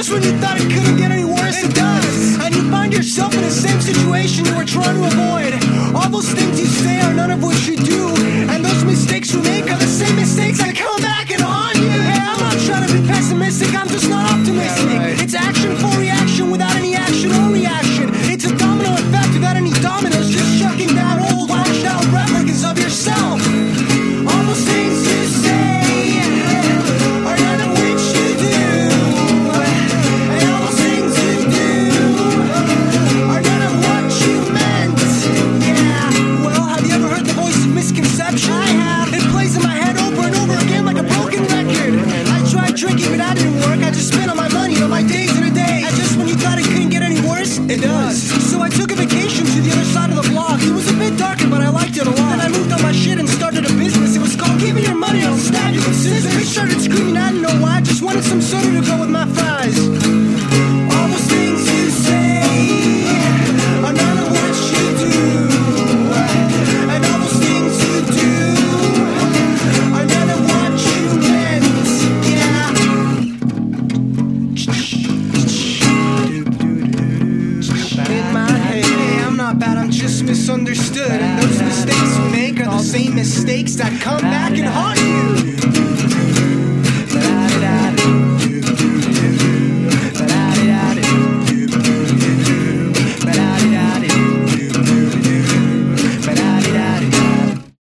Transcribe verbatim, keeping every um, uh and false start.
Just when you thought it couldn't get any worse, it does. And you find yourself in the same situation you were trying to avoid. All those things you say are none of which you do. And those mistakes you make are the same mistakes that come back and haunt you. Hey, I'm not trying to be pessimistic, I'm just not optimistic. Yeah, right. It's action for reaction without any action or reaction. It's a domino effect without any dominoes, just shucking down old washed out replicas of yourself. All those things you say are none of which you do. And all those things you do are none of what you meant. Yeah, well, have you ever heard the voice of misconception? I have. It plays in my head over and over again like a broken record. I tried drinking, but that didn't work. I just spent all my money on my days in a day. And just when you thought it couldn't get any worse, it does. So I took a vacation to the other side of the block. It was a bit darker, but I liked it a lot. Then I moved all my shit and started a business. It was called Give Me Your Money, I'll Stab You with Scissors. They started screaming, I didn't know why. I just wanted some soda to go with my fries. All those things you say are none of what you do. And all those things you do are none of what you meant. Yeah. In my head, hey, I'm not bad, I'm just misunderstood. And those mistakes you make are the same mistakes that come back and haunt you.